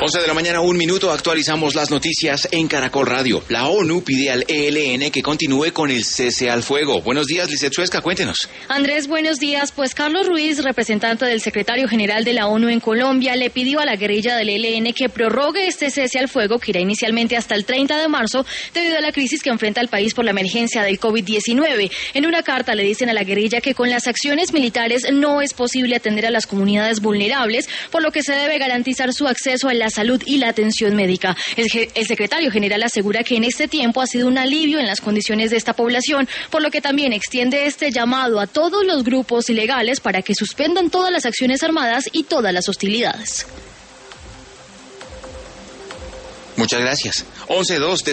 11 de la mañana, 1 minuto, actualizamos las noticias en Caracol Radio. La ONU pide al ELN que continúe con el cese al fuego. Buenos días, Lizeth Suezca, cuéntenos. Andrés, buenos días. Pues Carlos Ruiz, representante del secretario general de la ONU en Colombia, le pidió a la guerrilla del ELN que prorrogue este cese al fuego que irá inicialmente hasta el 30 de marzo debido a la crisis que enfrenta el país por la emergencia del COVID-19. En una carta le dicen a la guerrilla que con las acciones militares no es posible atender a las comunidades vulnerables, por lo que se debe garantizar su acceso a la salud y la atención médica. El secretario general asegura que en este tiempo ha sido un alivio en las condiciones de esta población, por lo que también extiende este llamado a todos los grupos ilegales para que suspendan todas las acciones armadas y todas las hostilidades. Muchas gracias. 11:02.